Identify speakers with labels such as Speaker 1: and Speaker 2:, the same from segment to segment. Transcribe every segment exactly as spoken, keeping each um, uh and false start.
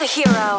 Speaker 1: the hero.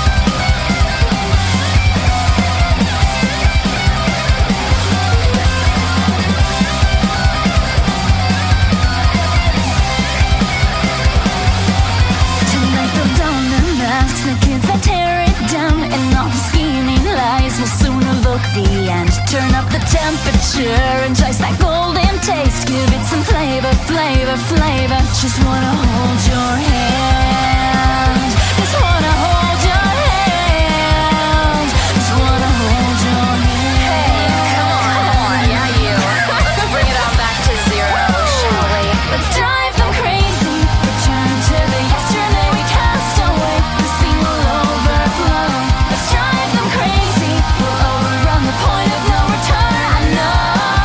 Speaker 2: Tonight they'll don their masks, the kids that tear it down, and all the scheming lies will soon evoke the end. Turn up the temperature, entice that golden taste, give it some flavor, flavor, flavor. Just wanna hold your hand. Just wanna hold your hand. Just wanna hold your hand.
Speaker 1: Hey, come on, come on, yeah you. Let's bring it on back to zero, shall we?
Speaker 2: Let's drive them crazy. Return to the yesterday we cast away. The scene will overflow. Let's drive them crazy. We'll overrun the point of no return. I know.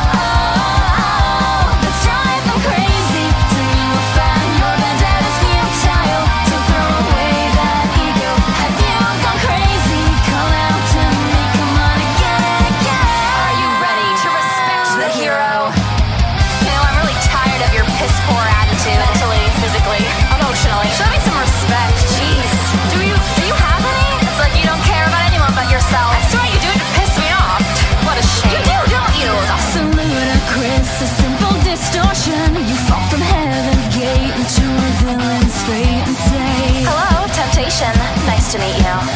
Speaker 2: Let's drive them crazy. Till you will find your vendettas futile. So throw away that ego. Have you gone crazy? Call out to me. Come on again, again.
Speaker 1: Are you ready to respect the hero? You know, I'm really tired of your piss poor attitude, mentally, physically, emotionally. Show me some respect, jeez. Do you do you have any? It's like you don't care about anyone but yourself. I swear you do it to piss me off. What a shame. You do, don't you?
Speaker 2: It's also ludicrous, a simple distortion. You fall from heaven's gate into a villain's fate and say,
Speaker 1: Hello, temptation. Nice to meet you.